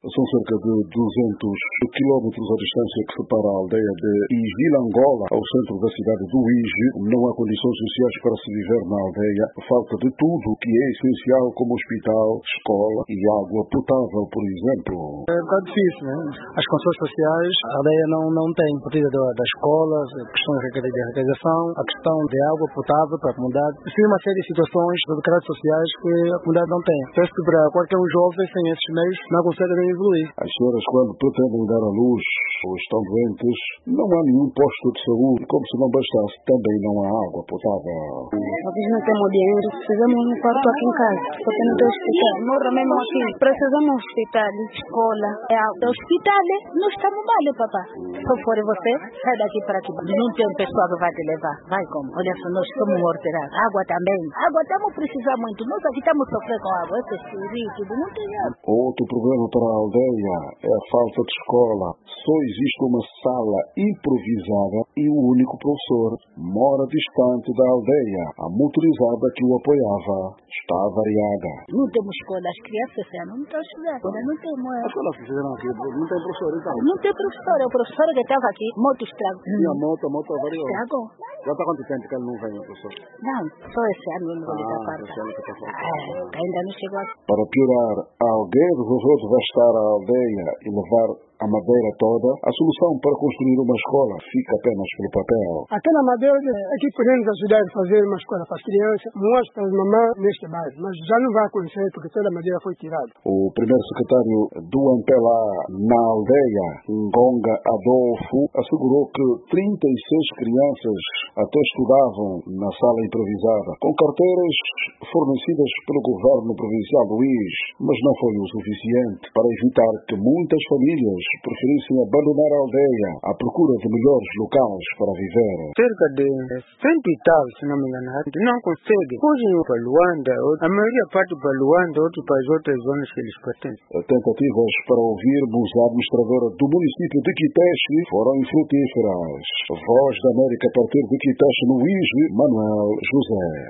São cerca de 200 quilómetros a distância que separa a aldeia de Igilangola ao centro da cidade do Iji. Não há condições sociais para se viver na aldeia. Falta de tudo o que é essencial, como hospital, escola e água potável, por exemplo. É um bocado difícil, né? As condições sociais, a aldeia não tem. A partir das escolas, a questão de recreação, a questão de água potável para a comunidade. Sim, uma série de situações de caráter sociais que a comunidade não tem. Penso que para qualquer um jovem sem esses meios não consegue evoluir. As senhoras, quando pretendem dar à luz ou estão doentes, não há nenhum posto de saúde. Como se não bastasse, também não há água potável. Nós não temos dinheiro, precisamos de um quarto aqui em casa, porque não tem hospital. Morro mesmo aqui, precisamos de um hospital, escola. O hospital, não estamos mal, papá. Se for você, sai daqui para aqui. Não tem pessoal que vai te levar. Vai como? Olha só, nós somos morteirados. Água também. Água estamos precisando muito. Nós aqui estamos sofrendo com água. Esse líquido não tem água. Outro problema para a aldeia é a falta de escola. Só existe uma sala improvisada e o único professor mora distante da aldeia. A motorizada que o apoiava está avariada. Não temos escola. As crianças não estão estudando. Não temos. A escola que fizeram aqui não tem professor, então? Não tem professor. O professor que estava aqui, moto estrago. E a moto avariou? Estragou. Já está quanto tempo que ele não vem, professor? Não, só esse ano ele vai dar parte. Ainda não chegou aqui. Para piorar, alguém resolveu devastar a aldeia e levar a madeira toda. A solução para construir uma escola fica apenas pelo papel. Até na madeira, aqui podemos ajudar a fazer uma escola para as crianças, mostra para as mamães neste bairro, mas já não vai acontecer porque toda a madeira foi tirada. O primeiro secretário do Ampela na aldeia, Ngonga Adolfo, assegurou que 36 crianças até estudavam na sala improvisada, com carteiras fornecidas pelo governo provincial do Iji, mas não foi o suficiente para evitar que muitas famílias preferissem abandonar a aldeia à procura de melhores locais para viver. Cerca de 100 e tal, se não me engano, não consegue. Hoje para Luanda, a maioria parte para Luanda, outros para as outras zonas que eles pertencem. Tentativas para ouvirmos a administradora do município de Quiteche foram infrutíferas. Voz da América a partir de Quiteche, no Iji, Manuel José.